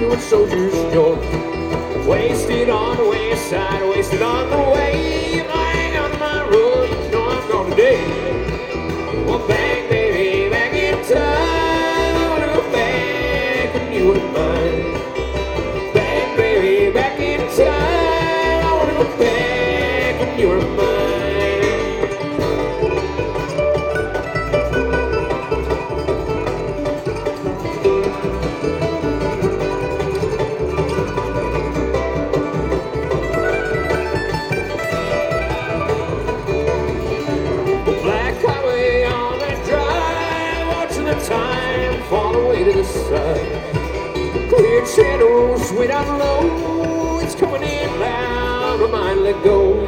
doing Soldier's Joy. Wasted on the west side, wasted on the way. If I hang on my road, you know I'm gonna die. Well, bang, baby, back in time. I wanna go back when you were mine. Bang, baby, back in time. I wanna go back when you were mine. Time fall away to the side. Cleared shadows way down low. It's coming in loud. My mind let go.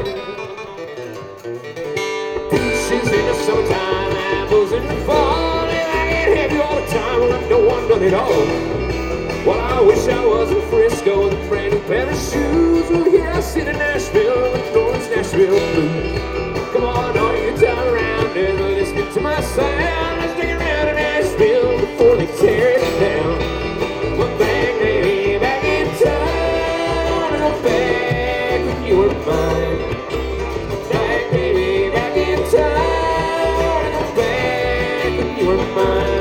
Peaches in the summertime, apples in the fall. And I can't have you all the time. Well, I'm no one done it all. Well, I wish I was in Frisco with a brand new pair of shoes. Well, here I sit in Nashville with North's Nashville blues. Come on, all you town around and listen to my sound. Let's take it around in Nashville before they tear it down. Well, bang, baby, back in time. I wanna go back when you were mine. Bang, baby, back in time. I wanna go back when you were mine.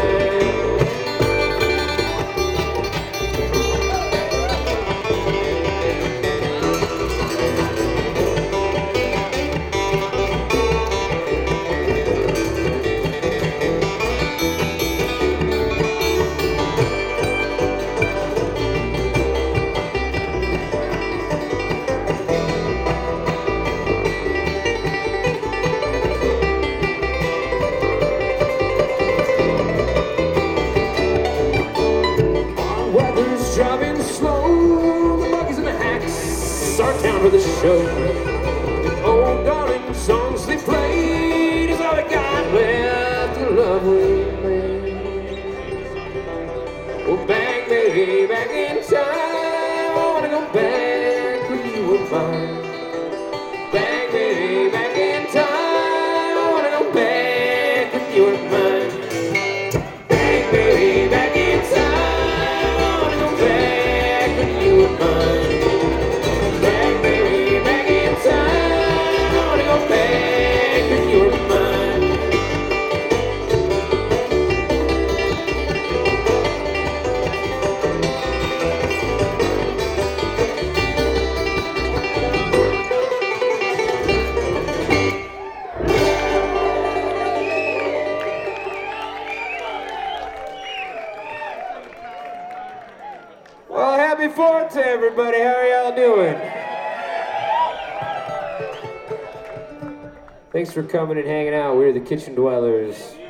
Driving slow, the buggies and the hacks, our town for the show. The old darling songs they played is all I got left to love remains. Well, bang, baby, back in time. I wanna go back when you were mine. Bang, baby, back in time. I wanna go back when you were mine. Bang, baby, back in time. Back, baby, back in time. I wanna go back when you were mine. Well, happy 4th to everybody. How are y'all doing? Thanks for coming and hanging out. We're the Kitchen Dwellers.